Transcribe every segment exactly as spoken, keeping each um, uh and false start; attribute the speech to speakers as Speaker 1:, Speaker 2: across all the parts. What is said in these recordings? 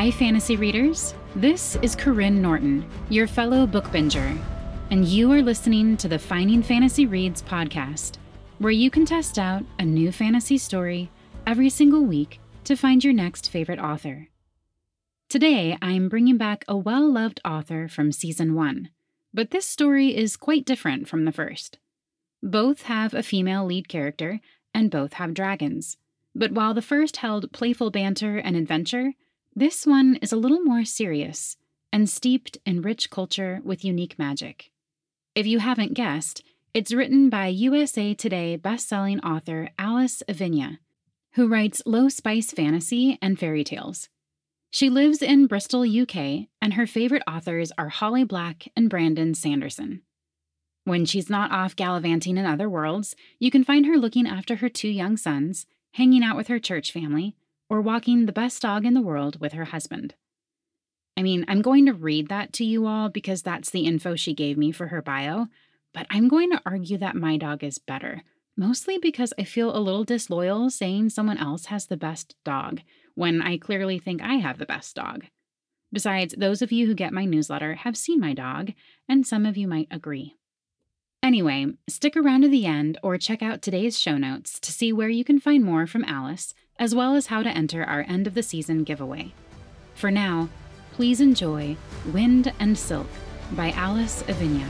Speaker 1: Hi, fantasy readers. This is Corinne Norton, your fellow book binger, and you are listening to the Finding Fantasy Reads podcast, where you can test out a new fantasy story every single week to find your next favorite author. Today, I'm bringing back a well-loved author from Season one, but this story is quite different from the first. Both have a female lead character, and both have dragons, but while the first held playful banter and adventure, this one is a little more serious and steeped in rich culture with unique magic. If you haven't guessed, it's written by U S A Today best-selling author Alice Avinia, who writes low-spice fantasy and fairy tales. She lives in Bristol, U K, and her favorite authors are Holly Black and Brandon Sanderson. When she's not off gallivanting in other worlds, you can find her looking after her two young sons, hanging out with her church family, or walking the best dog in the world with her husband. I mean, I'm going to read that to you all because that's the info she gave me for her bio, but I'm going to argue that my dog is better, mostly because I feel a little disloyal saying someone else has the best dog, when I clearly think I have the best dog. Besides, those of you who get my newsletter have seen my dog, and some of you might agree. Anyway, stick around to the end or check out today's show notes to see where you can find more from Alice, as well as how to enter our end of the season giveaway. For now, please enjoy Wind and Silk by Alice Avinia.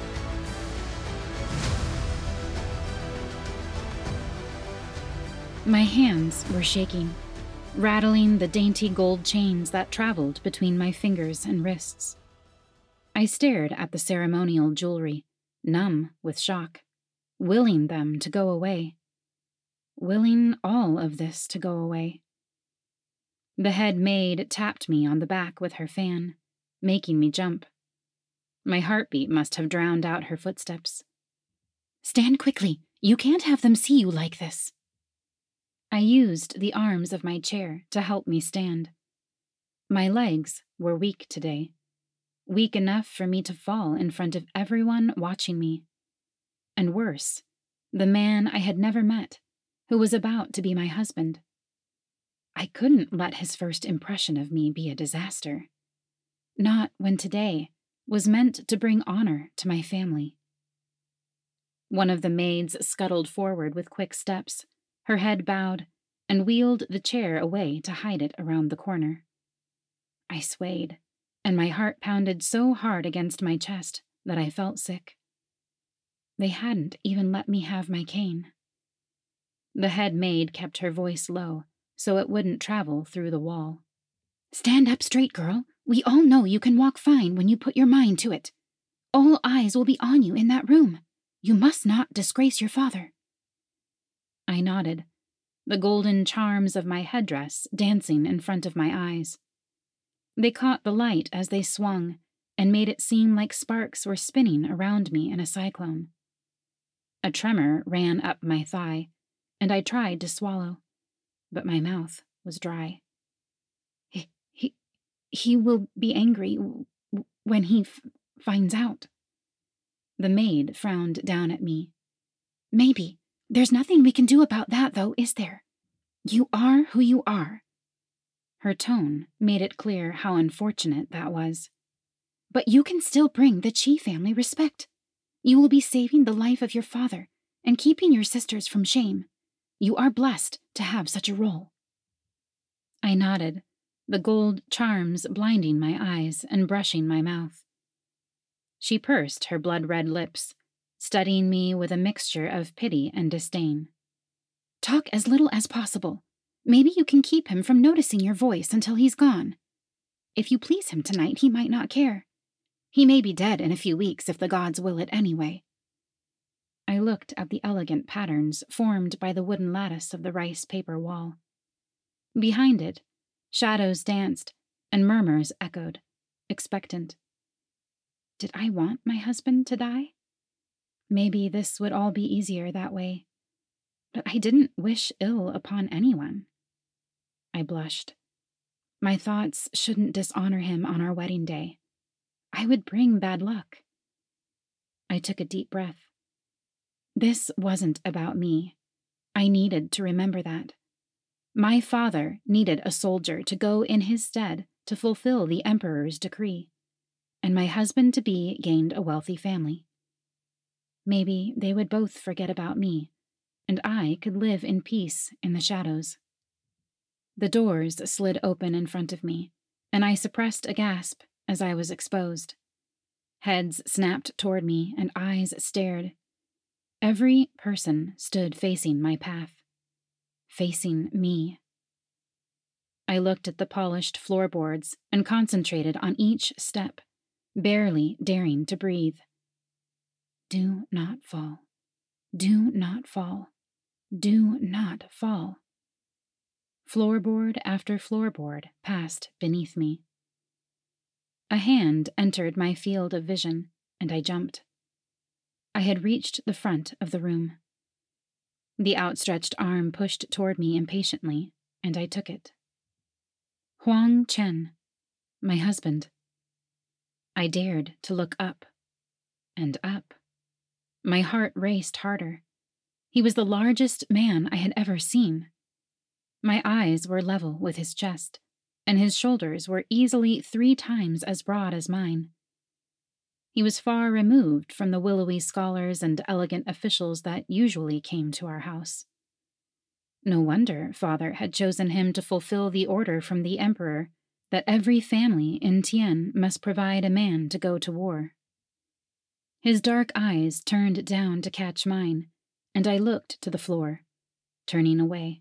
Speaker 1: My hands were shaking, rattling the dainty gold chains that traveled between my fingers and wrists. I stared at the ceremonial jewelry, numb with shock, willing them to go away. Willing all of this to go away. The head maid tapped me on the back with her fan, making me jump. My heartbeat must have drowned out her footsteps. "Stand quickly! You can't have them see you like this!" I used the arms of my chair to help me stand. My legs were weak today. Weak enough for me to fall in front of everyone watching me. And worse, the man I had never met, who was about to be my husband. I couldn't let his first impression of me be a disaster. Not when today was meant to bring honor to my family. One of the maids scuttled forward with quick steps, her head bowed, and wheeled the chair away to hide it around the corner. I swayed, and my heart pounded so hard against my chest that I felt sick. They hadn't even let me have my cane. The head maid kept her voice low, so it wouldn't travel through the wall. "Stand up straight, girl. We all know you can walk fine when you put your mind to it. All eyes will be on you in that room. You must not disgrace your father." I nodded, the golden charms of my headdress dancing in front of my eyes. They caught the light as they swung and made it seem like sparks were spinning around me in a cyclone. A tremor ran up my thigh, and I tried to swallow, but my mouth was dry. He, he, he will be angry w- when he f- finds out. The maid frowned down at me. "Maybe. There's nothing we can do about that, though, is there? You are who you are." Her tone made it clear how unfortunate that was. "But you can still bring the Chi family respect. You will be saving the life of your father and keeping your sisters from shame. You are blessed to have such a role." I nodded, the gold charms blinding my eyes and brushing my mouth. She pursed her blood-red lips, studying me with a mixture of pity and disdain. "Talk as little as possible. Maybe you can keep him from noticing your voice until he's gone. If you please him tonight, he might not care. He may be dead in a few weeks if the gods will it anyway." I looked at the elegant patterns formed by the wooden lattice of the rice paper wall. Behind it, shadows danced and murmurs echoed, expectant. Did I want my husband to die? Maybe this would all be easier that way. But I didn't wish ill upon anyone. I blushed. My thoughts shouldn't dishonor him on our wedding day. I would bring bad luck. I took a deep breath. This wasn't about me. I needed to remember that. My father needed a soldier to go in his stead to fulfill the emperor's decree, and my husband-to-be gained a wealthy family. Maybe they would both forget about me, and I could live in peace in the shadows. The doors slid open in front of me, and I suppressed a gasp as I was exposed. Heads snapped toward me, and eyes stared. Every person stood facing my path, facing me. I looked at the polished floorboards and concentrated on each step, barely daring to breathe. Do not fall. Do not fall. Do not fall. Floorboard after floorboard passed beneath me. A hand entered my field of vision, and I jumped. I had reached the front of the room. The outstretched arm pushed toward me impatiently, and I took it. Huang Chen, my husband. I dared to look up, and up. My heart raced harder. He was the largest man I had ever seen. My eyes were level with his chest, and his shoulders were easily three times as broad as mine. He was far removed from the willowy scholars and elegant officials that usually came to our house. No wonder Father had chosen him to fulfill the order from the emperor that every family in Tian must provide a man to go to war. His dark eyes turned down to catch mine, and I looked to the floor, turning away.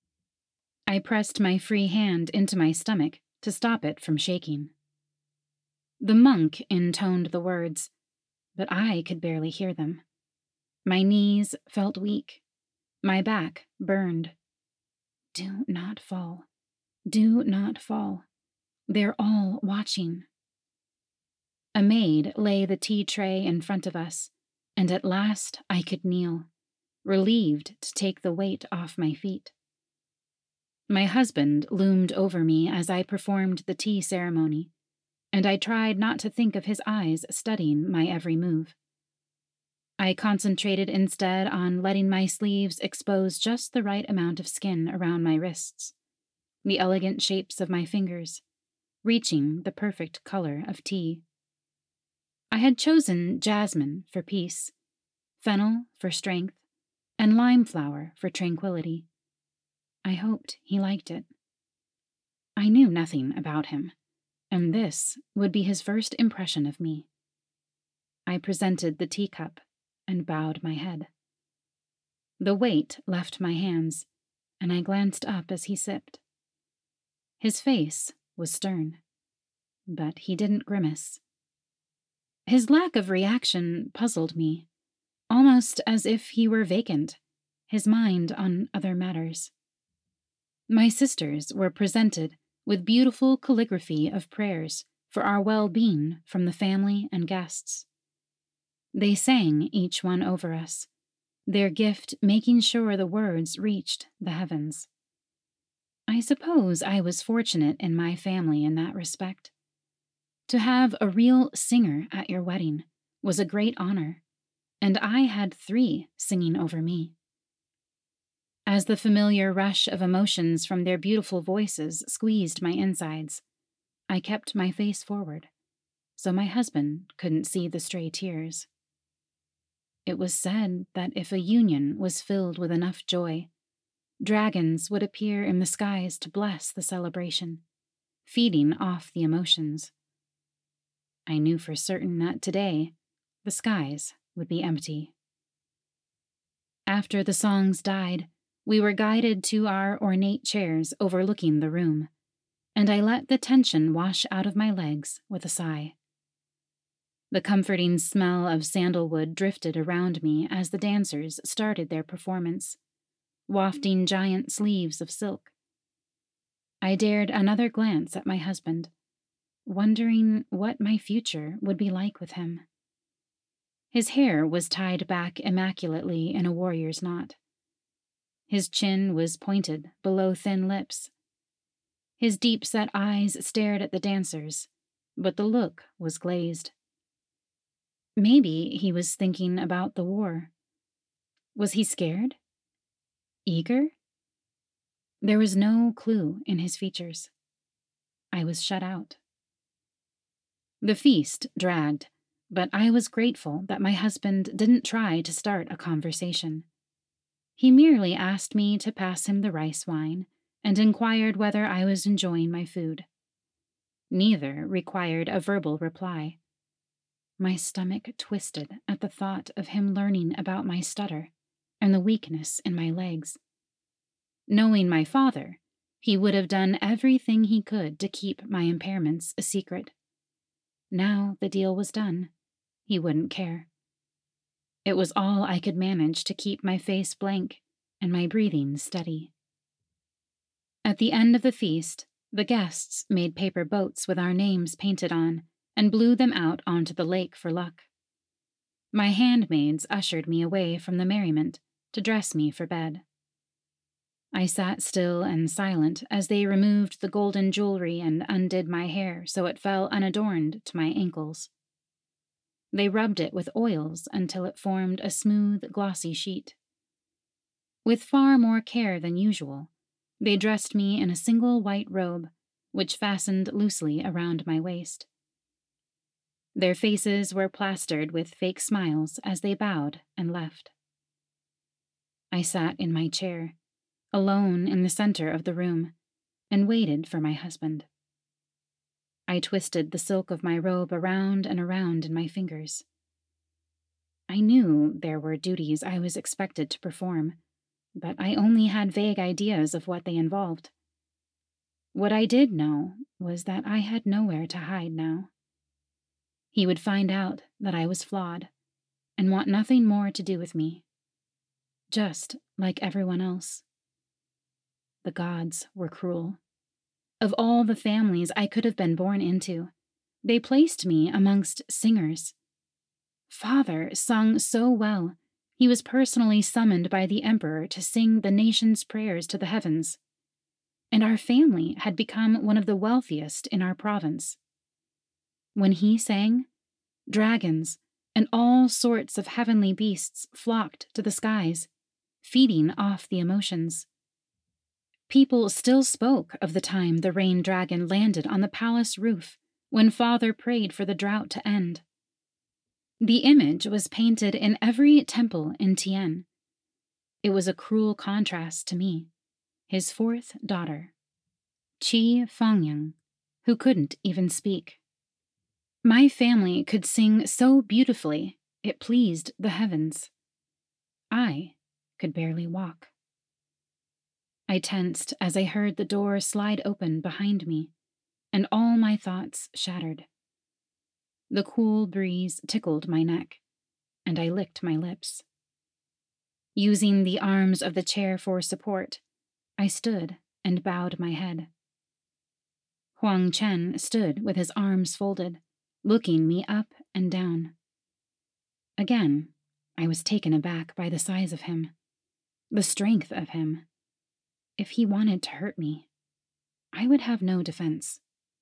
Speaker 1: I pressed my free hand into my stomach to stop it from shaking. The monk intoned the words, but I could barely hear them. My knees felt weak. My back burned. Do not fall. Do not fall. They're all watching. A maid lay the tea tray in front of us, and at last I could kneel, relieved to take the weight off my feet. My husband loomed over me as I performed the tea ceremony, and I tried not to think of his eyes studying my every move. I concentrated instead on letting my sleeves expose just the right amount of skin around my wrists, the elegant shapes of my fingers, reaching the perfect color of tea. I had chosen jasmine for peace, fennel for strength, and lime flower for tranquility. I hoped he liked it. I knew nothing about him, and this would be his first impression of me. I presented the teacup and bowed my head. The weight left my hands, and I glanced up as he sipped. His face was stern, but he didn't grimace. His lack of reaction puzzled me, almost as if he were vacant, his mind on other matters. My sisters were presented with beautiful calligraphy of prayers for our well-being from the family and guests. They sang each one over us, their gift making sure the words reached the heavens. I suppose I was fortunate in my family in that respect. To have a real singer at your wedding was a great honor, and I had three singing over me. As the familiar rush of emotions from their beautiful voices squeezed my insides, I kept my face forward, so my husband couldn't see the stray tears. It was said that if a union was filled with enough joy, dragons would appear in the skies to bless the celebration, feeding off the emotions. I knew for certain that today, the skies would be empty. After the songs died, we were guided to our ornate chairs overlooking the room, and I let the tension wash out of my legs with a sigh. The comforting smell of sandalwood drifted around me as the dancers started their performance, wafting giant sleeves of silk. I dared another glance at my husband, wondering what my future would be like with him. His hair was tied back immaculately in a warrior's knot. His chin was pointed below thin lips. His deep-set eyes stared at the dancers, but the look was glazed. Maybe he was thinking about the war. Was he scared? Eager? There was no clue in his features. I was shut out. The feast dragged, but I was grateful that my husband didn't try to start a conversation. He merely asked me to pass him the rice wine and inquired whether I was enjoying my food. Neither required a verbal reply. My stomach twisted at the thought of him learning about my stutter and the weakness in my legs. Knowing my father, he would have done everything he could to keep my impairments a secret. Now the deal was done. He wouldn't care. It was all I could manage to keep my face blank and my breathing steady. At the end of the feast, the guests made paper boats with our names painted on and blew them out onto the lake for luck. My handmaids ushered me away from the merriment to dress me for bed. I sat still and silent as they removed the golden jewelry and undid my hair so it fell unadorned to my ankles. They rubbed it with oils until it formed a smooth, glossy sheet. With far more care than usual, they dressed me in a single white robe, which fastened loosely around my waist. Their faces were plastered with fake smiles as they bowed and left. I sat in my chair, alone in the center of the room, and waited for my husband. I twisted the silk of my robe around and around in my fingers. I knew there were duties I was expected to perform, but I only had vague ideas of what they involved. What I did know was that I had nowhere to hide now. He would find out that I was flawed and want nothing more to do with me, just like everyone else. The gods were cruel. Of all the families I could have been born into, they placed me amongst singers. Father sung so well, he was personally summoned by the emperor to sing the nation's prayers to the heavens. And our family had become one of the wealthiest in our province. When he sang, dragons and all sorts of heavenly beasts flocked to the skies, feeding off the emotions. People still spoke of the time the rain dragon landed on the palace roof when Father prayed for the drought to end. The image was painted in every temple in Tien. It was a cruel contrast to me, his fourth daughter, Qi Fangyang, who couldn't even speak. My family could sing so beautifully it pleased the heavens. I could barely walk. I tensed as I heard the door slide open behind me, and all my thoughts shattered. The cool breeze tickled my neck, and I licked my lips. Using the arms of the chair for support, I stood and bowed my head. Huang Chen stood with his arms folded, looking me up and down. Again, I was taken aback by the size of him, the strength of him. If he wanted to hurt me, I would have no defense.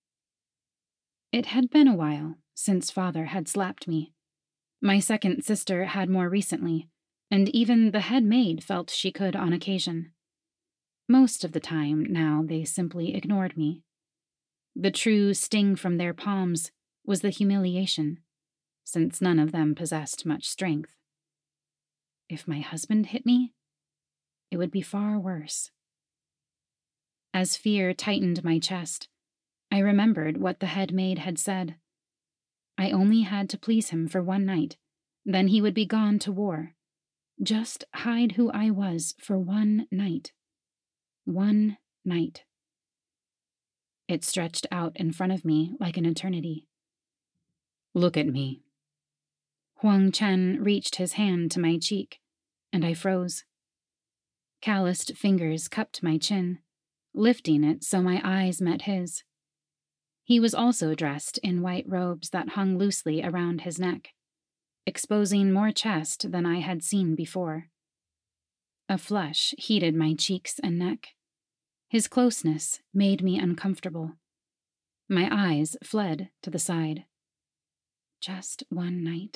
Speaker 1: It had been a while since Father had slapped me. My second sister had more recently, and even the head maid felt she could on occasion. Most of the time now they simply ignored me. The true sting from their palms was the humiliation, since none of them possessed much strength. If my husband hit me, it would be far worse. As fear tightened my chest, I remembered what the head maid had said. I only had to please him for one night, then he would be gone to war. Just hide who I was for one night. One night. It stretched out in front of me like an eternity. Look at me. Huang Chen reached his hand to my cheek, and I froze. Calloused fingers cupped my chin, lifting it so my eyes met his. He was also dressed in white robes that hung loosely around his neck, exposing more chest than I had seen before. A flush heated my cheeks and neck. His closeness made me uncomfortable. My eyes fled to the side. Just one night.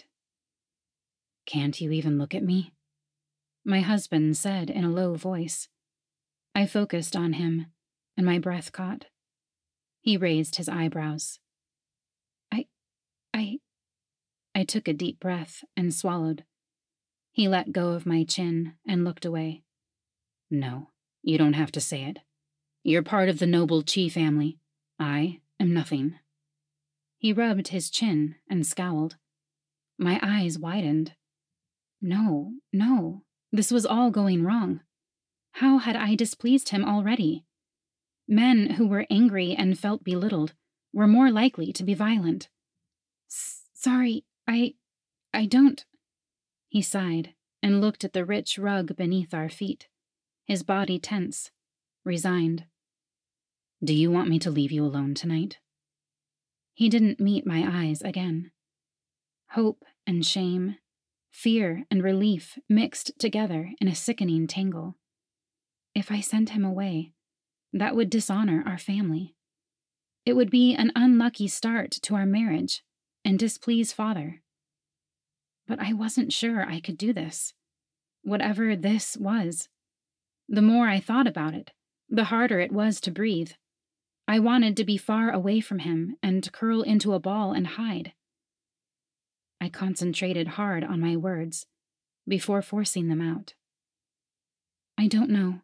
Speaker 1: Can't you even look at me? My husband said in a low voice. I focused on him, and my breath caught. He raised his eyebrows. I, I, I took a deep breath and swallowed. He let go of my chin and looked away. No, you don't have to say it. You're part of the noble Chi family. I am nothing. He rubbed his chin and scowled. My eyes widened. No, no, this was all going wrong. How had I displeased him already? Men who were angry and felt belittled were more likely to be violent. Sorry, I... I don't... He sighed and looked at the rich rug beneath our feet, his body tense, resigned. Do you want me to leave you alone tonight? He didn't meet my eyes again. Hope and shame, fear and relief mixed together in a sickening tangle. If I sent him away, that would dishonor our family. It would be an unlucky start to our marriage and displease Father. But I wasn't sure I could do this, whatever this was. The more I thought about it, the harder it was to breathe. I wanted to be far away from him and curl into a ball and hide. I concentrated hard on my words before forcing them out. I don't know.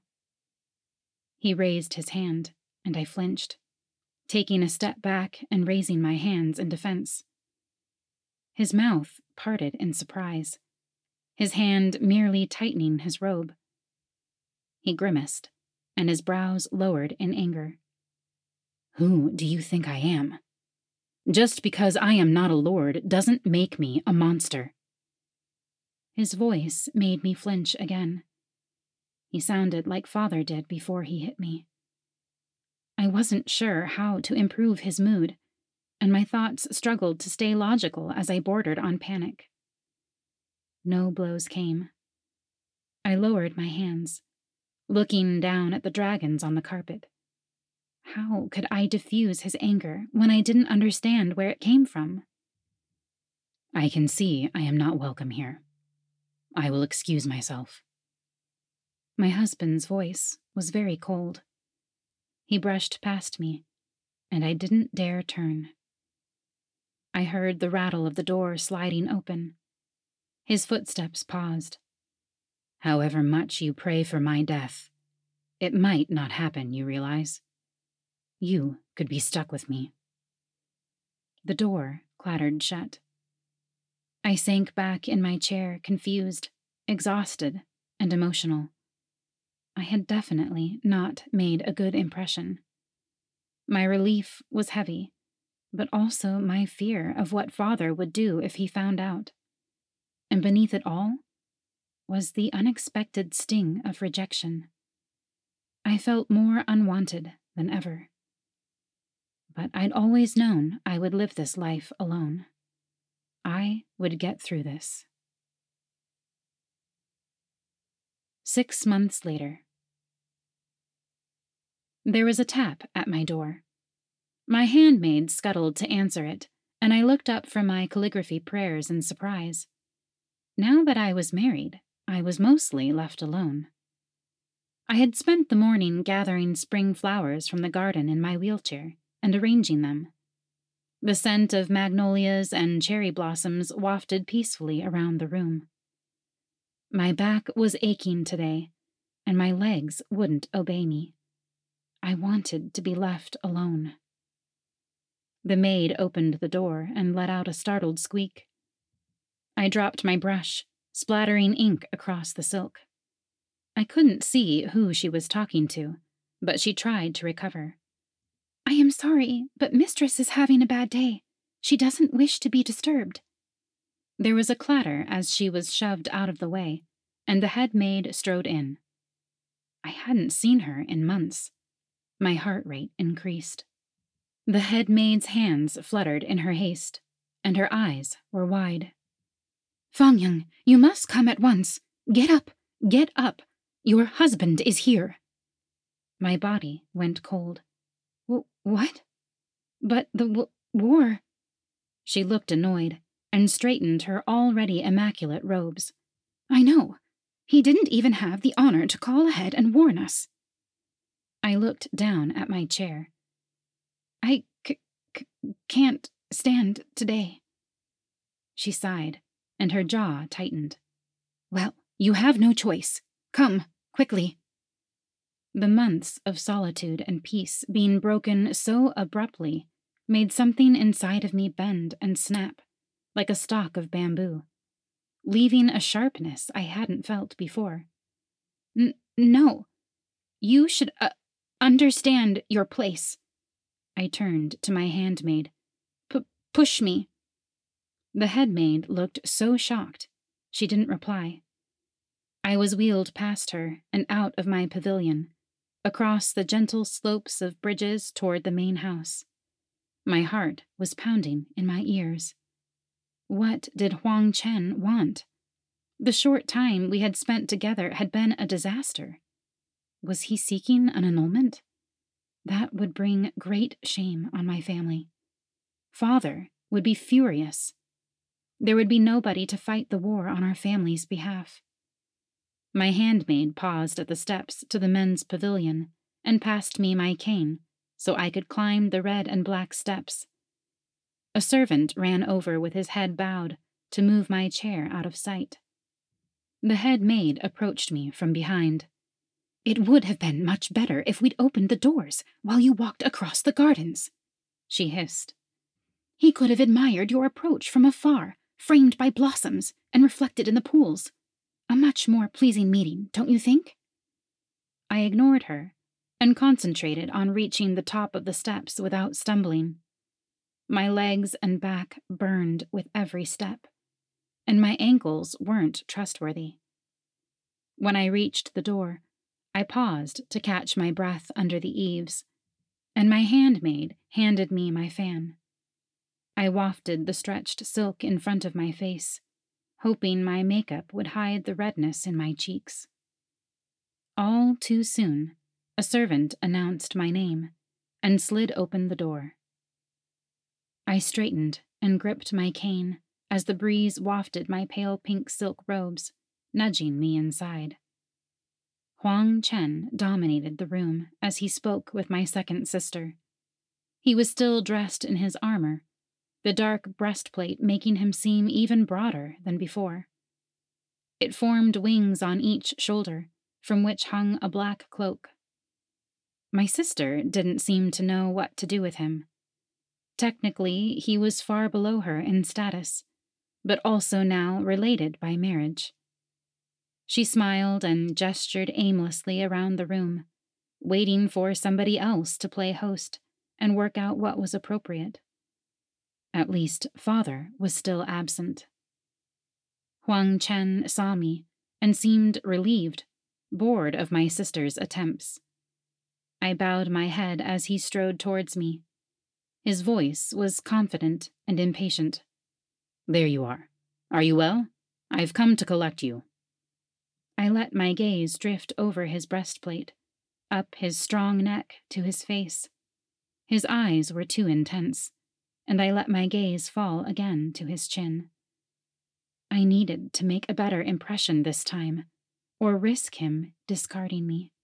Speaker 1: He raised his hand, and I flinched, taking a step back and raising my hands in defense. His mouth parted in surprise, his hand merely tightening his robe. He grimaced, and his brows lowered in anger. Who do you think I am? Just because I am not a lord doesn't make me a monster. His voice made me flinch again. He sounded like Father did before he hit me. I wasn't sure how to improve his mood, and my thoughts struggled to stay logical as I bordered on panic. No blows came. I lowered my hands, looking down at the dragons on the carpet. How could I diffuse his anger when I didn't understand where it came from? I can see I am not welcome here. I will excuse myself. My husband's voice was very cold. He brushed past me, and I didn't dare turn. I heard the rattle of the door sliding open. His footsteps paused. However much you pray for my death, it might not happen, you realize. You could be stuck with me. The door clattered shut. I sank back in my chair, confused, exhausted, and emotional. I had definitely not made a good impression. My relief was heavy, but also my fear of what Father would do if he found out. And beneath it all was the unexpected sting of rejection. I felt more unwanted than ever. But I'd always known I would live this life alone. I would get through this. Six months later. There was a tap at my door. My handmaid scuttled to answer it, and I looked up from my calligraphy prayers in surprise. Now that I was married, I was mostly left alone. I had spent the morning gathering spring flowers from the garden in my wheelchair and arranging them. The scent of magnolias and cherry blossoms wafted peacefully around the room. My back was aching today, and my legs wouldn't obey me. I wanted to be left alone. The maid opened the door and let out a startled squeak. I dropped my brush, splattering ink across the silk. I couldn't see who she was talking to, but she tried to recover. I am sorry, but Mistress is having a bad day. She doesn't wish to be disturbed. There was a clatter as she was shoved out of the way, and the head maid strode in. I hadn't seen her in months. My heart rate increased. The head maid's hands fluttered in her haste, and her eyes were wide. Fangyang, you must come at once. Get up, get up. Your husband is here. My body went cold. W- what? But the w- war... She looked annoyed and straightened her already immaculate robes. I know. He didn't even have the honor to call ahead and warn us. I looked down at my chair. I c- c- can't stand today. She sighed, and her jaw tightened. Well, you have no choice. Come, quickly. The months of solitude and peace being broken so abruptly made something inside of me bend and snap, like a stalk of bamboo, leaving a sharpness I hadn't felt before. N- no, you should uh, understand your place. I turned to my handmaid. P- push me. The headmaid looked so shocked, she didn't reply. I was wheeled past her and out of my pavilion, across the gentle slopes of bridges toward the main house. My heart was pounding in my ears. What did Huang Chen want? The short time we had spent together had been a disaster. Was he seeking an annulment? That would bring great shame on my family. Father would be furious. There would be nobody to fight the war on our family's behalf. My handmaid paused at the steps to the men's pavilion and passed me my cane so I could climb the red and black steps. A servant ran over with his head bowed to move my chair out of sight. The head maid approached me from behind. It would have been much better if we'd opened the doors while you walked across the gardens, she hissed. He could have admired your approach from afar, framed by blossoms and reflected in the pools. A much more pleasing meeting, don't you think? I ignored her and concentrated on reaching the top of the steps without stumbling. My legs and back burned with every step, and my ankles weren't trustworthy. When I reached the door, I paused to catch my breath under the eaves, and my handmaid handed me my fan. I wafted the stretched silk in front of my face, hoping my makeup would hide the redness in my cheeks. All too soon, a servant announced my name and slid open the door. I straightened and gripped my cane as the breeze wafted my pale pink silk robes, nudging me inside. Huang Chen dominated the room as he spoke with my second sister. He was still dressed in his armor, the dark breastplate making him seem even broader than before. It formed wings on each shoulder, from which hung a black cloak. My sister didn't seem to know what to do with him. Technically, he was far below her in status, but also now related by marriage. She smiled and gestured aimlessly around the room, waiting for somebody else to play host and work out what was appropriate. At least, father was still absent. Huang Chen saw me and seemed relieved, bored of my sister's attempts. I bowed my head as he strode towards me. His voice was confident and impatient. There you are. Are you well? I've come to collect you. I let my gaze drift over his breastplate, up his strong neck to his face. His eyes were too intense, and I let my gaze fall again to his chin. I needed to make a better impression this time, or risk him discarding me.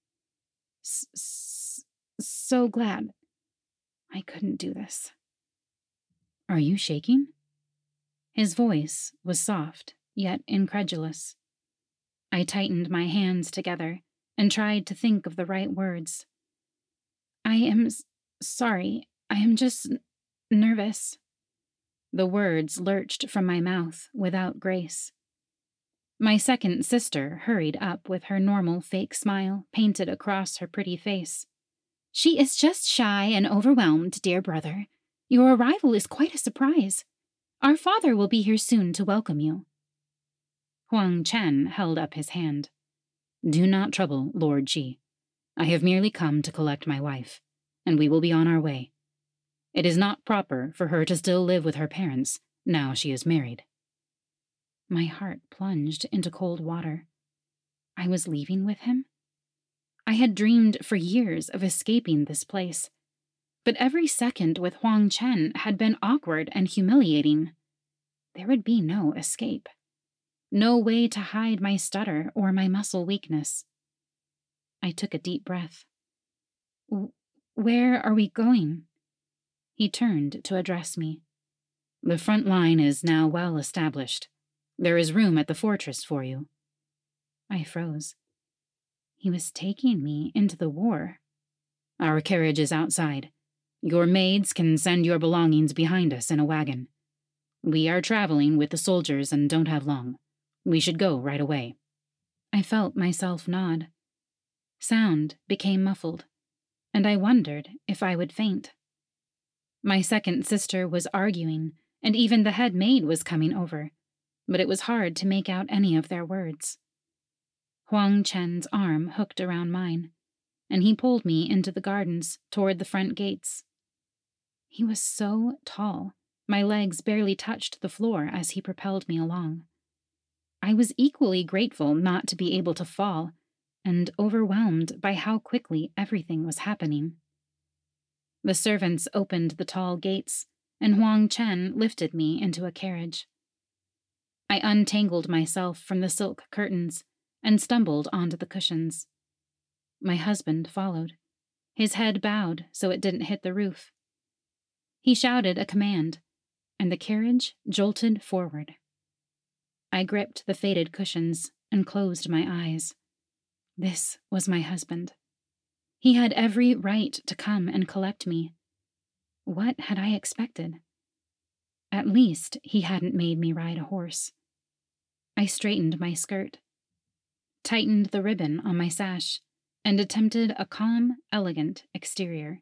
Speaker 1: S- so glad I couldn't do this. Are you shaking? His voice was soft, yet incredulous. I tightened my hands together and tried to think of the right words. I am s- sorry. I am just n- nervous. The words lurched from my mouth without grace. My second sister hurried up with her normal fake smile painted across her pretty face. She is just shy and overwhelmed, dear brother. Your arrival is quite a surprise. Our father will be here soon to welcome you. Huang Chen held up his hand. Do not trouble Lord Ji. I have merely come to collect my wife, and we will be on our way. It is not proper for her to still live with her parents, now she is married. My heart plunged into cold water. I was leaving with him? I had dreamed for years of escaping this place, but every second with Huang Chen had been awkward and humiliating. There would be no escape. No way to hide my stutter or my muscle weakness. I took a deep breath. Where are we going? He turned to address me. The front line is now well established. There is room at the fortress for you. I froze. He was taking me into the war. Our carriage is outside. Your maids can send your belongings behind us in a wagon. We are traveling with the soldiers and don't have long. We should go right away. I felt myself nod. Sound became muffled, and I wondered if I would faint. My second sister was arguing, and even the head maid was coming over, but it was hard to make out any of their words. Huang Chen's arm hooked around mine, and he pulled me into the gardens toward the front gates. He was so tall, my legs barely touched the floor as he propelled me along. I was equally grateful not to be able to fall, and overwhelmed by how quickly everything was happening. The servants opened the tall gates, and Huang Chen lifted me into a carriage. I untangled myself from the silk curtains and stumbled onto the cushions. My husband followed, his head bowed so it didn't hit the roof. He shouted a command, and the carriage jolted forward. I gripped the faded cushions and closed my eyes. This was my husband. He had every right to come and collect me. What had I expected? At least he hadn't made me ride a horse. I straightened my skirt, tightened the ribbon on my sash, and attempted a calm, elegant exterior.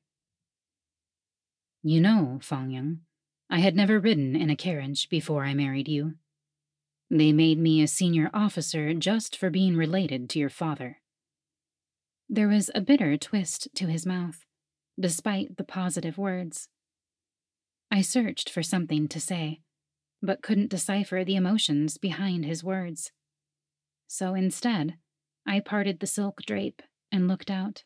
Speaker 1: You know, Fang Yang, I had never ridden in a carriage before I married you. They made me a senior officer just for being related to your father. There was a bitter twist to his mouth, despite the positive words. I searched for something to say, but couldn't decipher the emotions behind his words. So instead, I parted the silk drape and looked out.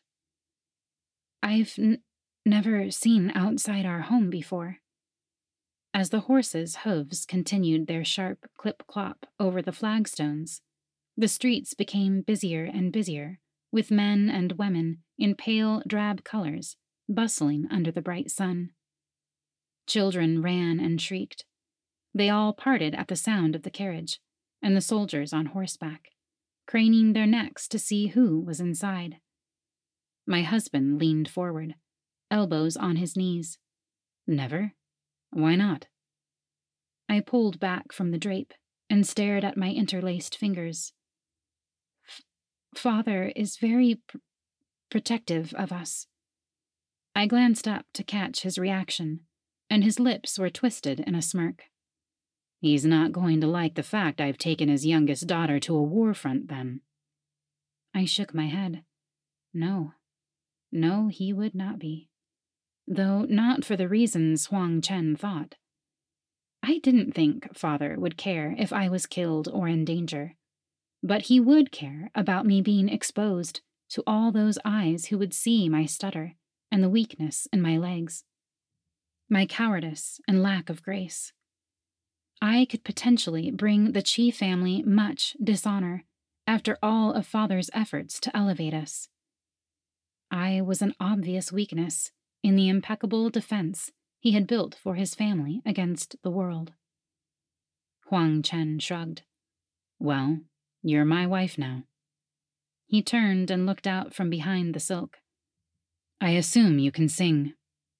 Speaker 1: I've n- never seen outside our home before. As the horses' hooves continued their sharp clip-clop over the flagstones, the streets became busier and busier, with men and women in pale, drab colors, bustling under the bright sun. Children ran and shrieked. They all parted at the sound of the carriage, and the soldiers on horseback, craning their necks to see who was inside. My husband leaned forward, elbows on his knees. Never? Why not? I pulled back from the drape and stared at my interlaced fingers. F- Father is very pr- protective of us. I glanced up to catch his reaction, and his lips were twisted in a smirk. He's not going to like the fact I've taken his youngest daughter to a war front, then. I shook my head. No. No, he would not be. Though not for the reasons Huang Chen thought. I didn't think Father would care if I was killed or in danger, but he would care about me being exposed to all those eyes who would see my stutter and the weakness in my legs, my cowardice and lack of grace. I could potentially bring the Qi family much dishonor after all of Father's efforts to elevate us. I was an obvious weakness in the impeccable defense he had built for his family against the world. Huang Chen shrugged. Well, you're my wife now. He turned and looked out from behind the silk. I assume you can sing.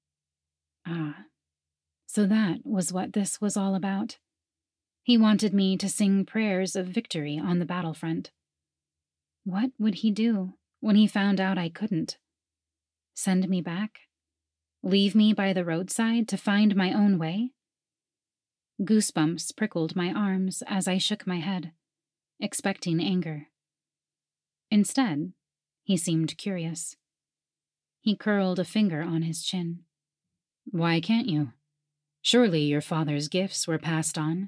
Speaker 1: Ah, so that was what this was all about. He wanted me to sing prayers of victory on the battlefront. What would he do when he found out I couldn't? Send me back? Leave me by the roadside to find my own way? Goosebumps prickled my arms as I shook my head, expecting anger. Instead, he seemed curious. He curled a finger on his chin. Why can't you? Surely your father's gifts were passed on.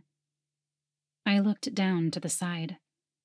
Speaker 1: I looked down to the side.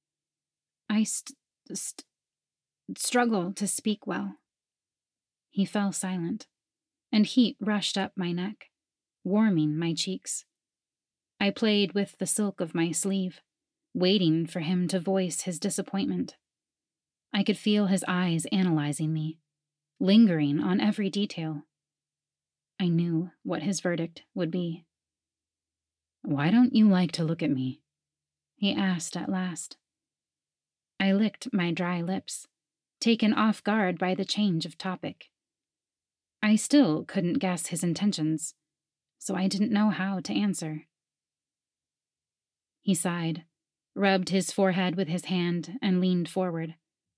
Speaker 1: I st- st- struggle to speak well. He fell silent, and heat rushed up my neck, warming my cheeks. I played with the silk of my sleeve, waiting for him to voice his disappointment. I could feel his eyes analyzing me, lingering on every detail. I knew what his verdict would be. "Why don't you like to look at me?" he asked at last. I licked my dry lips, taken off guard by the change of topic. I still couldn't guess his intentions, so I didn't know how to answer. He sighed, rubbed his forehead with his hand, and leaned forward.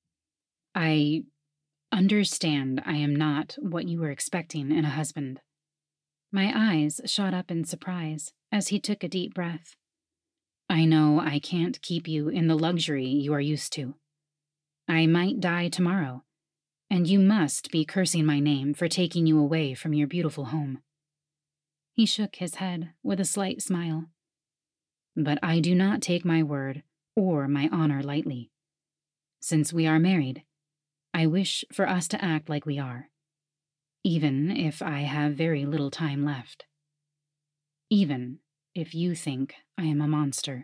Speaker 1: "I understand I am not what you were expecting in a husband." My eyes shot up in surprise as he took a deep breath. "I know I can't keep you in the luxury you are used to. I might die tomorrow, and you must be cursing my name for taking you away from your beautiful home." He shook his head with a slight smile. "But I do not take my word or my honor lightly. Since we are married, I wish for us to act like we are, even if I have very little time left. Even if you think I am a monster."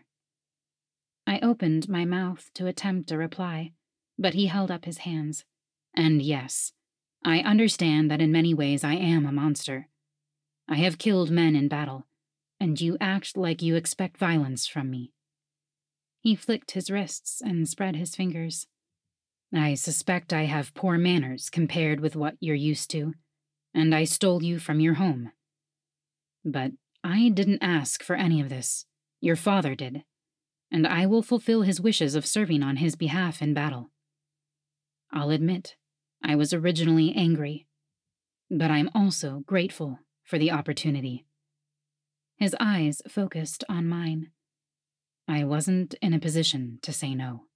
Speaker 1: I opened my mouth to attempt a reply, but he held up his hands. "And yes, I understand that in many ways I am a monster. I have killed men in battle, and you act like you expect violence from me." He flicked his wrists and spread his fingers. "I suspect I have poor manners compared with what you're used to, and I stole you from your home. But I didn't ask for any of this. Your father did, and I will fulfill his wishes of serving on his behalf in battle. I'll admit, I was originally angry, but I'm also grateful for the opportunity." His eyes focused on mine. I wasn't in a position to say no.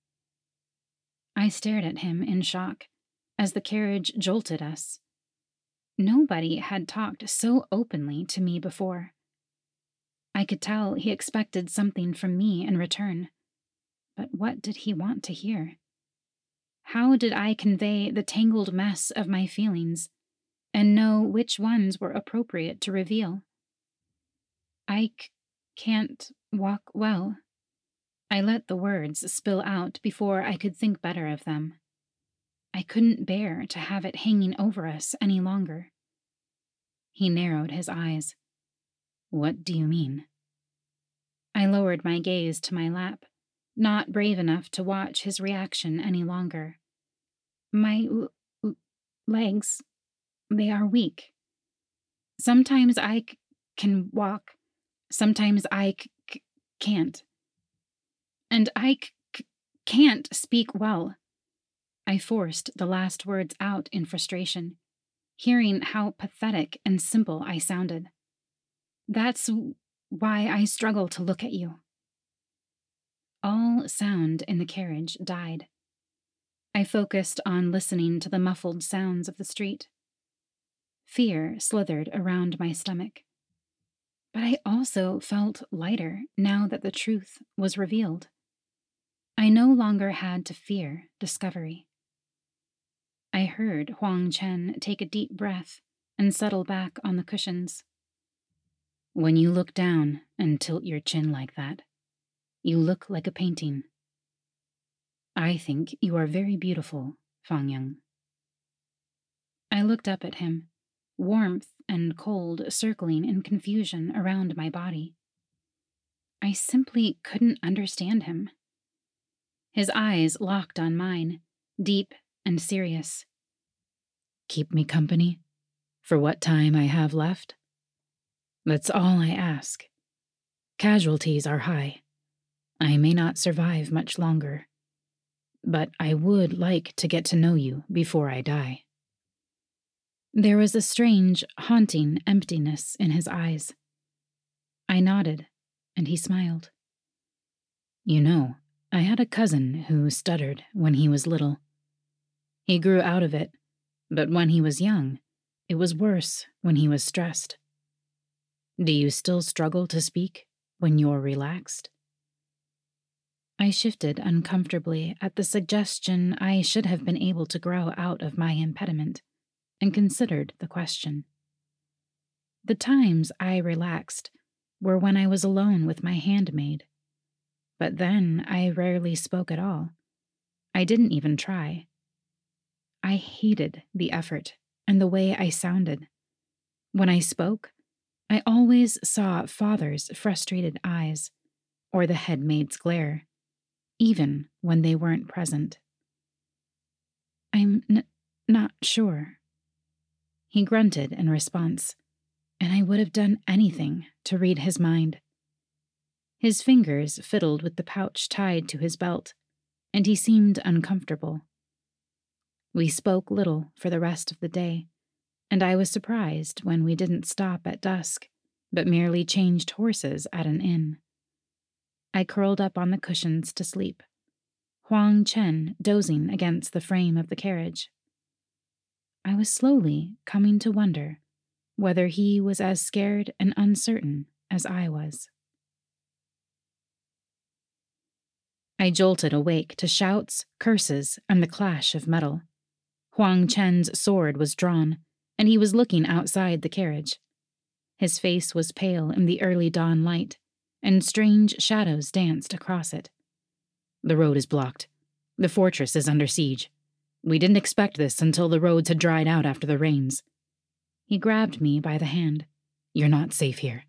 Speaker 1: I stared at him in shock as the carriage jolted us. Nobody had talked so openly to me before. I could tell he expected something from me in return, but what did he want to hear? How did I convey the tangled mess of my feelings and know which ones were appropriate to reveal? I c- can't walk well. I let the words spill out before I could think better of them. I couldn't bear to have it hanging over us any longer. He narrowed his eyes. "What do you mean?" I lowered my gaze to my lap, not brave enough to watch his reaction any longer. "My l- l- legs, they are weak. Sometimes I c- can walk, sometimes I c- c- can't. And I c- c- can't speak well." I forced the last words out in frustration, hearing how pathetic and simple I sounded. "That's w- why I struggle to look at you." All sound in the carriage died. I focused on listening to the muffled sounds of the street. Fear slithered around my stomach. But I also felt lighter now that the truth was revealed. I no longer had to fear discovery. I heard Huang Chen take a deep breath and settle back on the cushions. "When you look down and tilt your chin like that, you look like a painting. I think you are very beautiful, Fang Yang." I looked up at him, warmth and cold circling in confusion around my body. I simply couldn't understand him. His eyes locked on mine, deep and serious. "Keep me company for what time I have left? That's all I ask. Casualties are high. I may not survive much longer, but I would like to get to know you before I die." There was a strange, haunting emptiness in his eyes. I nodded, and he smiled. "You know, I had a cousin who stuttered when he was little. He grew out of it, but when he was young, it was worse when he was stressed. Do you still struggle to speak when you're relaxed?" I shifted uncomfortably at the suggestion I should have been able to grow out of my impediment, and considered the question. The times I relaxed were when I was alone with my handmaid, but then I rarely spoke at all. I didn't even try. I hated the effort and the way I sounded. When I spoke, I always saw Father's frustrated eyes or the head maid's glare, even when they weren't present. I'm n- not sure. He grunted in response, and I would have done anything to read his mind. His fingers fiddled with the pouch tied to his belt, and he seemed uncomfortable. We spoke little for the rest of the day, and I was surprised when we didn't stop at dusk, but merely changed horses at an inn. I curled up on the cushions to sleep, Huang Chen dozing against the frame of the carriage. I was slowly coming to wonder whether he was as scared and uncertain as I was. I jolted awake to shouts, curses, and the clash of metal. Huang Chen's sword was drawn, and he was looking outside the carriage. His face was pale in the early dawn light, and strange shadows danced across it. The road is blocked. The fortress is under siege. We didn't expect this until the roads had dried out after the rains. He grabbed me by the hand. You're not safe here.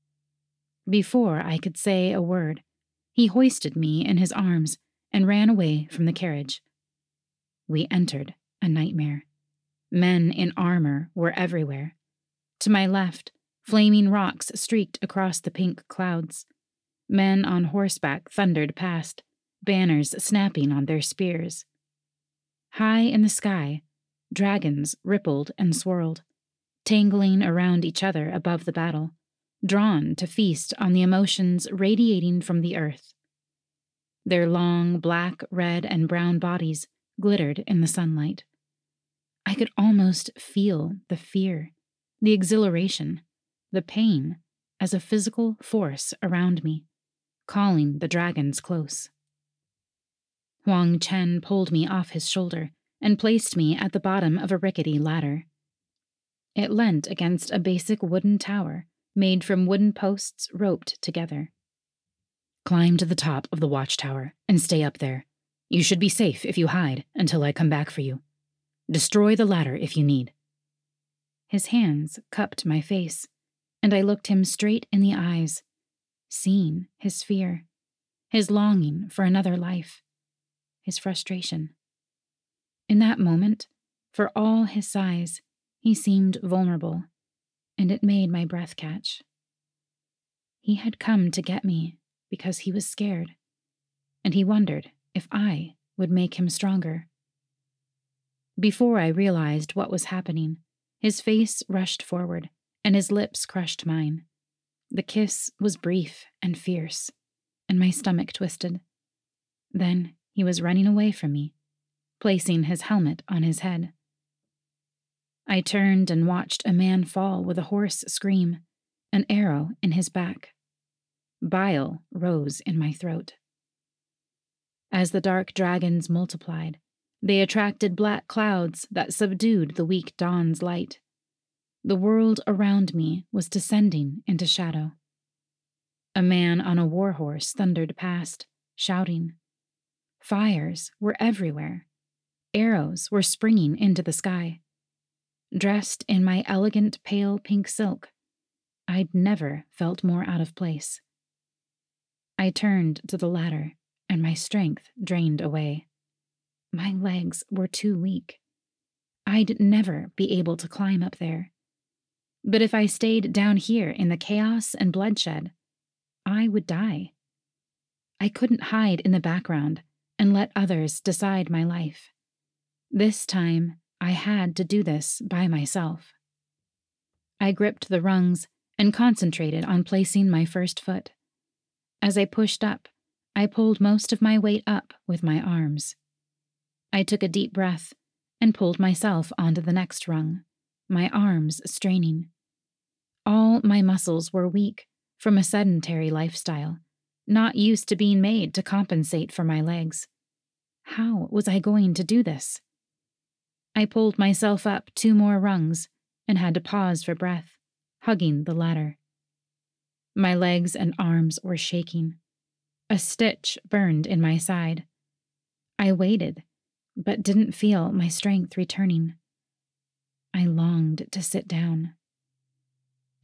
Speaker 1: Before I could say a word, he hoisted me in his arms and ran away from the carriage. We entered a nightmare. Men in armor were everywhere. To my left, flaming rocks streaked across the pink clouds. Men on horseback thundered past, banners snapping on their spears. High in the sky, dragons rippled and swirled, tangling around each other above the battle, drawn to feast on the emotions radiating from the earth. Their long black, red, and brown bodies glittered in the sunlight. I could almost feel the fear, the exhilaration, the pain as a physical force around me, calling the dragons close. Huang Chen pulled me off his shoulder and placed me at the bottom of a rickety ladder. It leant against a basic wooden tower made from wooden posts roped together. Climb to the top of the watchtower and stay up there. You should be safe if you hide until I come back for you. Destroy the ladder if you need. His hands cupped my face, and I looked him straight in the eyes, seeing his fear, his longing for another life, his frustration. In that moment, for all his size, he seemed vulnerable, and it made my breath catch. He had come to get me because he was scared, and he wondered if I would make him stronger. Before I realized what was happening, his face rushed forward, and his lips crushed mine. The kiss was brief and fierce, and my stomach twisted. Then he was running away from me, placing his helmet on his head. I turned and watched a man fall with a hoarse scream, an arrow in his back. Bile rose in my throat. As the dark dragons multiplied, they attracted black clouds that subdued the weak dawn's light. The world around me was descending into shadow. A man on a war horse thundered past, shouting. Fires were everywhere. Arrows were springing into the sky. Dressed in my elegant pale pink silk, I'd never felt more out of place. I turned to the ladder, and my strength drained away. My legs were too weak. I'd never be able to climb up there. But if I stayed down here in the chaos and bloodshed, I would die. I couldn't hide in the background and let others decide my life. This time, I had to do this by myself. I gripped the rungs and concentrated on placing my first foot. As I pushed up, I pulled most of my weight up with my arms. I took a deep breath and pulled myself onto the next rung, my arms straining. All my muscles were weak from a sedentary lifestyle, not used to being made to compensate for my legs. How was I going to do this? I pulled myself up two more rungs and had to pause for breath, hugging the ladder. My legs and arms were shaking. A stitch burned in my side. I waited, but didn't feel my strength returning. I longed to sit down.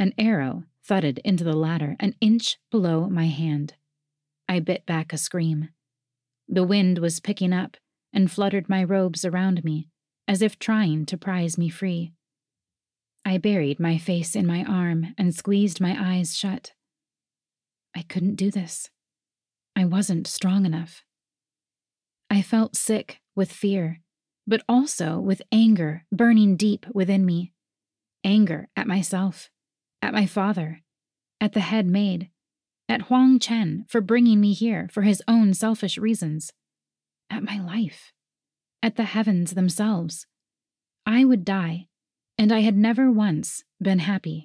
Speaker 1: An arrow thudded into the ladder an inch below my hand. I bit back a scream. The wind was picking up and fluttered my robes around me, as if trying to prise me free. I buried my face in my arm and squeezed my eyes shut. I couldn't do this. I wasn't strong enough. I felt sick with fear, but also with anger burning deep within me. Anger at myself, at my father, at the head maid, at Huang Chen for bringing me here for his own selfish reasons, at my life, at the heavens themselves. I would die, and I had never once been happy.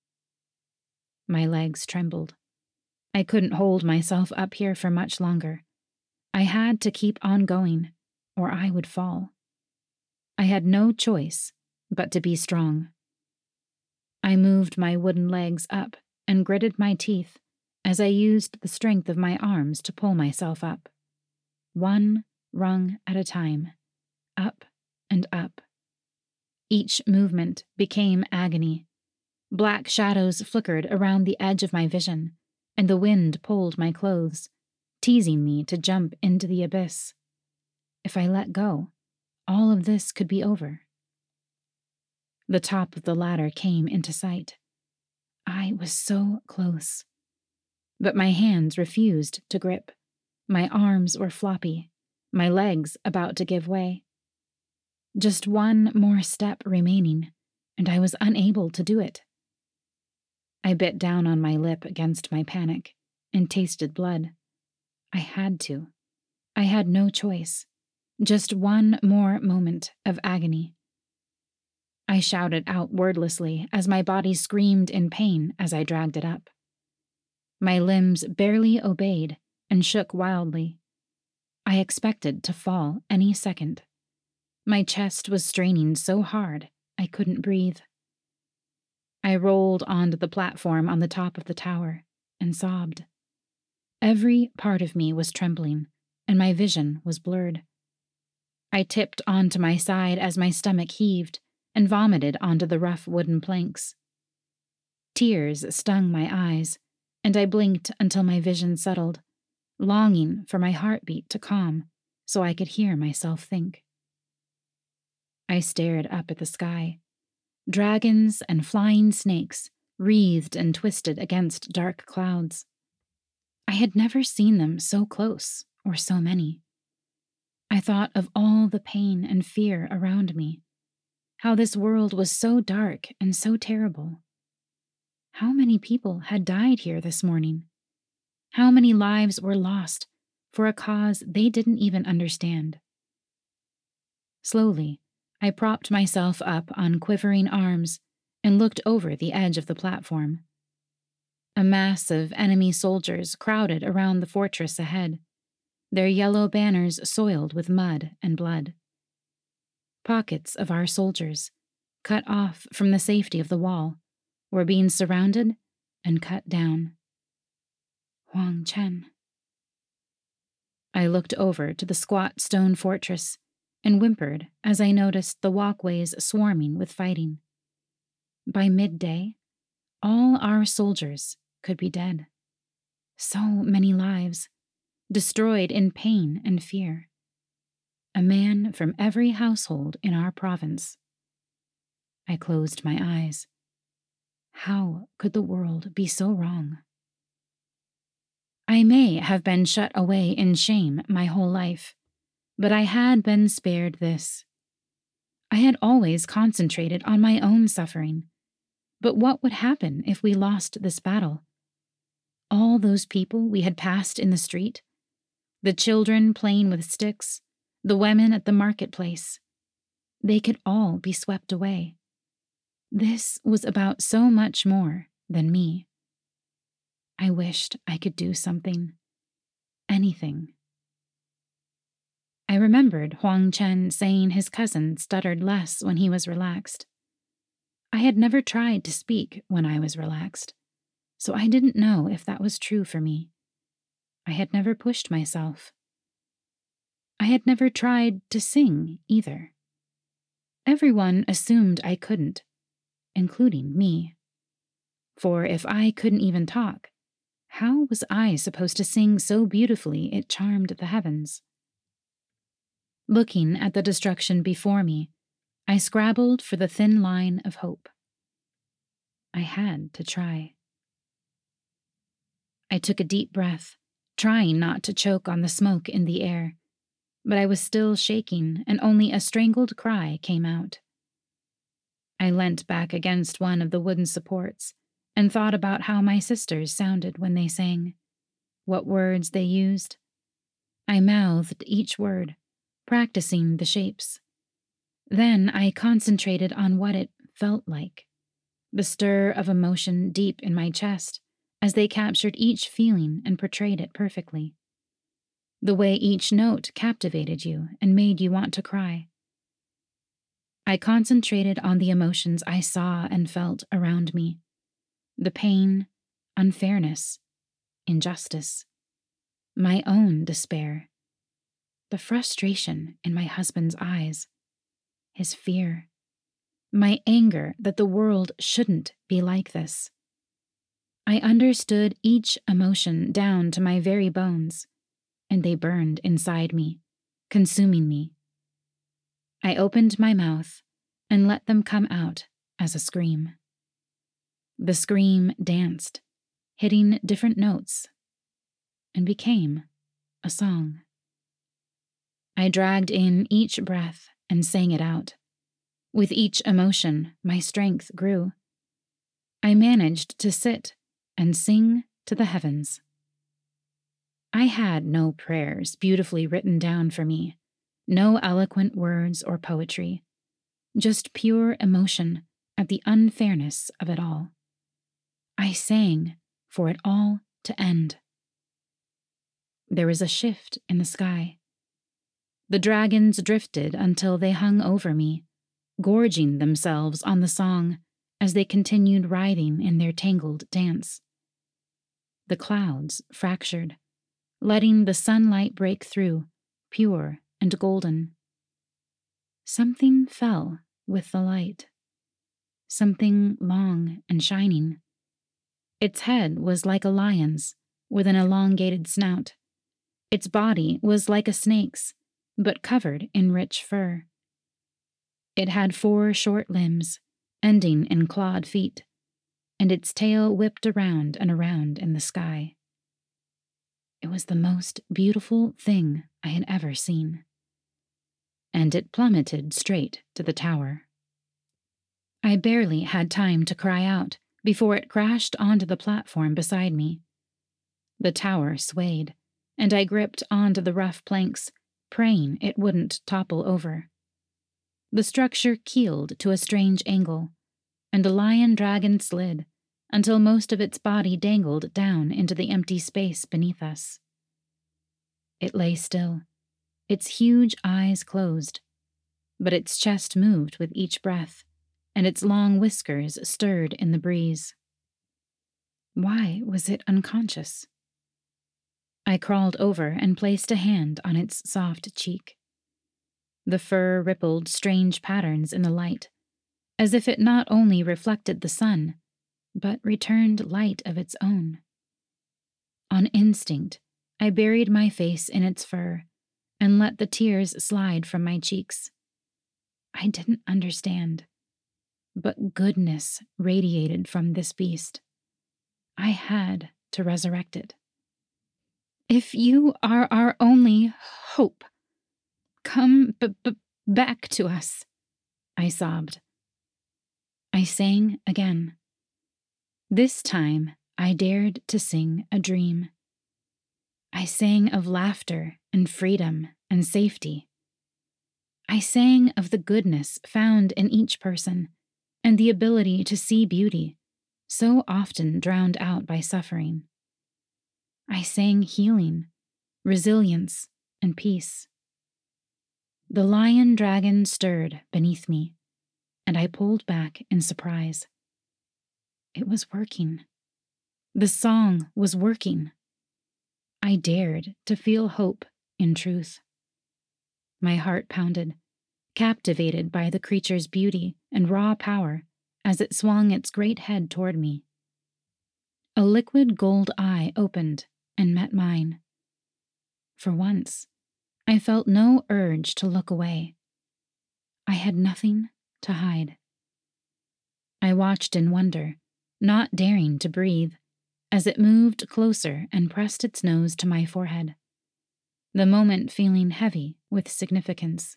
Speaker 1: My legs trembled. I couldn't hold myself up here for much longer. I had to keep on going, or I would fall. I had no choice but to be strong. I moved my wooden legs up and gritted my teeth as I used the strength of my arms to pull myself up. One rung at a time, up and up. Each movement became agony. Black shadows flickered around the edge of my vision, and the wind pulled my clothes, teasing me to jump into the abyss. If I let go, all of this could be over. The top of the ladder came into sight. I was so close. But my hands refused to grip. My arms were floppy, my legs about to give way. Just one more step remaining, and I was unable to do it. I bit down on my lip against my panic and tasted blood. I had to. I had no choice. Just one more moment of agony. I shouted out wordlessly as my body screamed in pain as I dragged it up. My limbs barely obeyed and shook wildly. I expected to fall any second. My chest was straining so hard I couldn't breathe. I rolled onto the platform on the top of the tower and sobbed. Every part of me was trembling, and my vision was blurred. I tipped onto my side as my stomach heaved and vomited onto the rough wooden planks. Tears stung my eyes, and I blinked until my vision settled, longing for my heartbeat to calm so I could hear myself think. I stared up at the sky. Dragons and flying snakes wreathed and twisted against dark clouds. I had never seen them so close or so many. I thought of all the pain and fear around me, how this world was so dark and so terrible. How many people had died here this morning? How many lives were lost for a cause they didn't even understand? Slowly, I propped myself up on quivering arms and looked over the edge of the platform. A mass of enemy soldiers crowded around the fortress ahead, their yellow banners soiled with mud and blood. Pockets of our soldiers, cut off from the safety of the wall, were being surrounded and cut down. Huang Chen. I looked over to the squat stone fortress and whimpered as I noticed the walkways swarming with fighting. By midday, all our soldiers could be dead. So many lives, destroyed in pain and fear. A man from every household in our province. I closed my eyes. How could the world be so wrong? I may have been shut away in shame my whole life, but I had been spared this. I had always concentrated on my own suffering. But what would happen if we lost this battle? All those people we had passed in the street, the children playing with sticks, the women at the marketplace, they could all be swept away. This was about so much more than me. I wished I could do something. Anything. I remembered Huang Chen saying his cousin stuttered less when he was relaxed. I had never tried to speak when I was relaxed, so I didn't know if that was true for me. I had never pushed myself. I had never tried to sing either. Everyone assumed I couldn't, including me. For if I couldn't even talk, how was I supposed to sing so beautifully it charmed the heavens? Looking at the destruction before me, I scrabbled for the thin line of hope. I had to try. I took a deep breath, trying not to choke on the smoke in the air, but I was still shaking, and only a strangled cry came out. I leant back against one of the wooden supports and thought about how my sisters sounded when they sang, what words they used. I mouthed each word, practicing the shapes. Then I concentrated on what it felt like, the stir of emotion deep in my chest as they captured each feeling and portrayed it perfectly. The way each note captivated you and made you want to cry. I concentrated on the emotions I saw and felt around me. The pain, unfairness, injustice, my own despair, the frustration in my husband's eyes, his fear, my anger that the world shouldn't be like this. I understood each emotion down to my very bones, and they burned inside me, consuming me. I opened my mouth and let them come out as a scream. The scream danced, hitting different notes, and became a song. I dragged in each breath and sang it out. With each emotion, my strength grew. I managed to sit and sing to the heavens. I had no prayers beautifully written down for me, no eloquent words or poetry, just pure emotion at the unfairness of it all. I sang for it all to end. There was a shift in the sky. The dragons drifted until they hung over me, gorging themselves on the song as they continued writhing in their tangled dance. The clouds fractured, letting the sunlight break through, pure and golden. Something fell with the light, something long and shining. Its head was like a lion's, with an elongated snout. Its body was like a snake's, but covered in rich fur. It had four short limbs, ending in clawed feet, and its tail whipped around and around in the sky. It was the most beautiful thing I had ever seen. And it plummeted straight to the tower. I barely had time to cry out before it crashed onto the platform beside me. The tower swayed, and I gripped onto the rough planks, praying it wouldn't topple over. The structure keeled to a strange angle, and the lion dragon slid until most of its body dangled down into the empty space beneath us. It lay still, its huge eyes closed, but its chest moved with each breath, and its long whiskers stirred in the breeze. Why was it unconscious? I crawled over and placed a hand on its soft cheek. The fur rippled strange patterns in the light, as if it not only reflected the sun, but returned light of its own. On instinct, I buried my face in its fur and let the tears slide from my cheeks. I didn't understand, but goodness radiated from this beast. I had to resurrect it. If you are our only hope, come b- b- back to us, I sobbed. I sang again. This time I dared to sing a dream. I sang of laughter and freedom and safety. I sang of the goodness found in each person and the ability to see beauty, so often drowned out by suffering. I sang healing, resilience, and peace. The lion dragon stirred beneath me, and I pulled back in surprise. It was working. The song was working. I dared to feel hope in truth. My heart pounded, captivated by the creature's beauty and raw power as it swung its great head toward me. A liquid gold eye opened and met mine. For once, I felt no urge to look away. I had nothing to hide. I watched in wonder, not daring to breathe, as it moved closer and pressed its nose to my forehead, the moment feeling heavy with significance.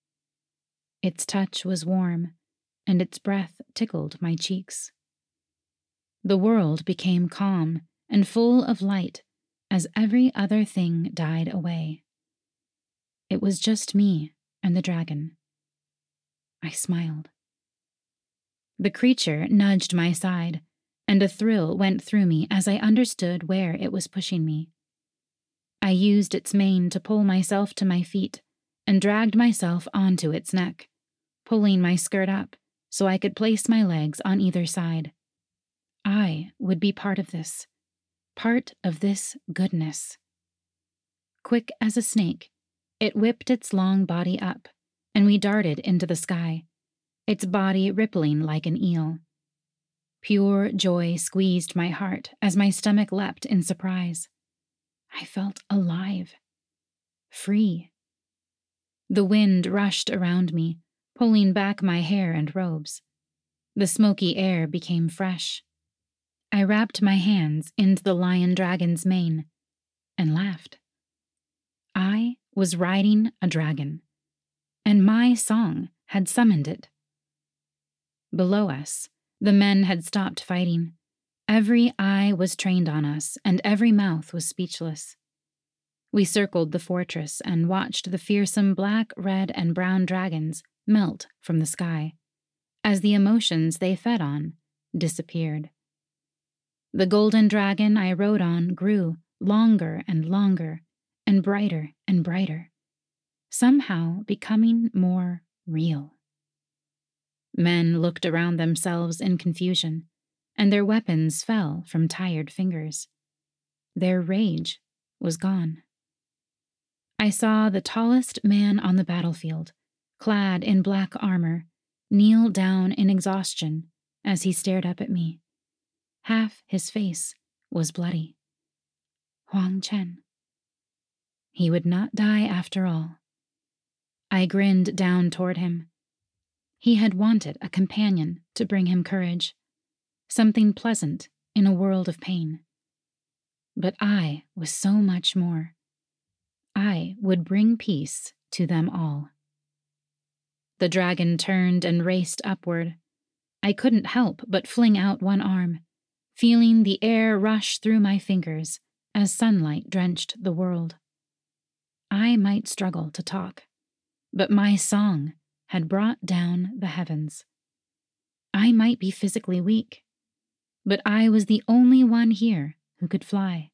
Speaker 1: Its touch was warm, and its breath tickled my cheeks. The world became calm and full of light as every other thing died away. It was just me and the dragon. I smiled. The creature nudged my side, and a thrill went through me as I understood where it was pushing me. I used its mane to pull myself to my feet and dragged myself onto its neck, pulling my skirt up so I could place my legs on either side. I would be part of this, part of this goodness. Quick as a snake, it whipped its long body up, and we darted into the sky, its body rippling like an eel. Pure joy squeezed my heart as my stomach leapt in surprise. I felt alive, free. The wind rushed around me, pulling back my hair and robes. The smoky air became fresh. I wrapped my hands into the lion dragon's mane and laughed. I was riding a dragon, and my song had summoned it. Below us, the men had stopped fighting. Every eye was trained on us, and every mouth was speechless. We circled the fortress and watched the fearsome black, red, and brown dragons melt from the sky, as the emotions they fed on disappeared. The golden dragon I rode on grew longer and longer, and brighter and brighter, somehow becoming more real. Men looked around themselves in confusion, and their weapons fell from tired fingers. Their rage was gone. I saw the tallest man on the battlefield, clad in black armor, kneel down in exhaustion as he stared up at me. Half his face was bloody. Huang Chen. He would not die after all. I grinned down toward him. He had wanted a companion to bring him courage, something pleasant in a world of pain. But I was so much more. I would bring peace to them all. The dragon turned and raced upward. I couldn't help but fling out one arm, feeling the air rush through my fingers as sunlight drenched the world. I might struggle to talk, but my song had brought down the heavens. I might be physically weak, but I was the only one here who could fly.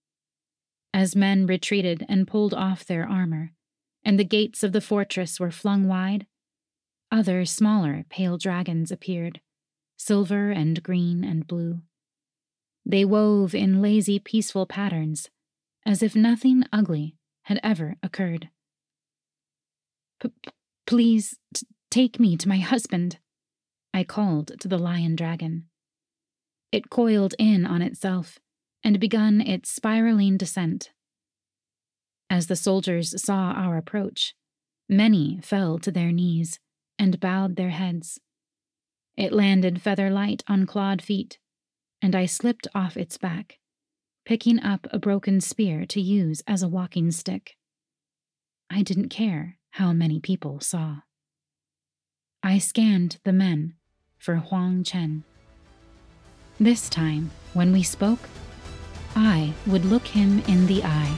Speaker 1: As men retreated and pulled off their armor, and the gates of the fortress were flung wide, other smaller pale dragons appeared, silver and green and blue. They wove in lazy, peaceful patterns, as if nothing ugly had ever occurred. P- Please t- take me to my husband, I called to the lion dragon. It coiled in on itself and begun its spiraling descent. As the soldiers saw our approach, many fell to their knees and bowed their heads. It landed feather-light on clawed feet, and I slipped off its back, picking up a broken spear to use as a walking stick. I didn't care how many people saw. I scanned the men for Huang Chen. This time, when we spoke, I would look him in the eye.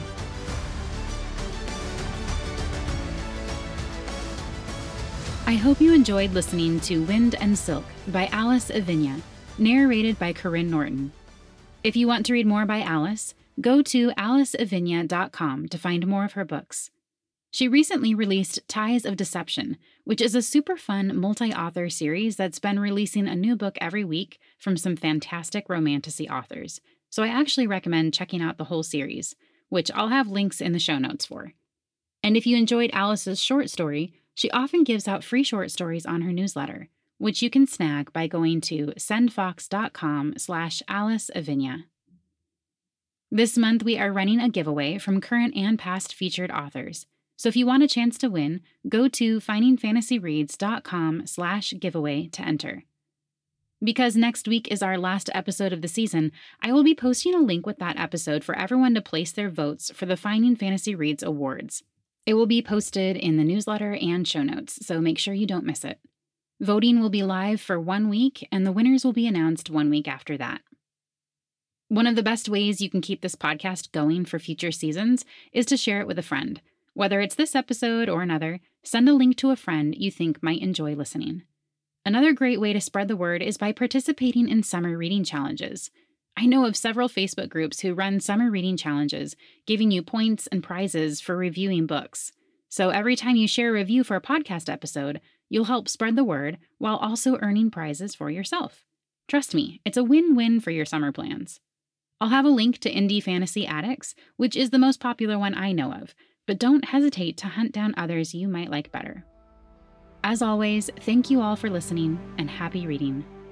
Speaker 1: I hope you enjoyed listening to Wind and Silk by Alice Avinia, narrated by Corinne Norton. If you want to read more by Alice, go to alice avinia dot com to find more of her books. She recently released Ties of Deception, which is a super fun multi-author series that's been releasing a new book every week from some fantastic romantasy authors. So I actually recommend checking out the whole series, which I'll have links in the show notes for. And if you enjoyed Alice's short story, she often gives out free short stories on her newsletter, which you can snag by going to sendfox dot com slash Alice Avinia. This month, we are running a giveaway from current and past featured authors. So if you want a chance to win, go to findingfantasyreads.com slash giveaway to enter. Because next week is our last episode of the season, I will be posting a link with that episode for everyone to place their votes for the Finding Fantasy Reads Awards. It will be posted in the newsletter and show notes, so make sure you don't miss it. Voting will be live for one week, and the winners will be announced one week after that. One of the best ways you can keep this podcast going for future seasons is to share it with a friend. Whether it's this episode or another, send a link to a friend you think might enjoy listening. Another great way to spread the word is by participating in summer reading challenges. I know of several Facebook groups who run summer reading challenges, giving you points and prizes for reviewing books. So every time you share a review for a podcast episode, you'll help spread the word while also earning prizes for yourself. Trust me, it's a win-win for your summer plans. I'll have a link to Indie Fantasy Addicts, which is the most popular one I know of, but don't hesitate to hunt down others you might like better. As always, thank you all for listening, and happy reading.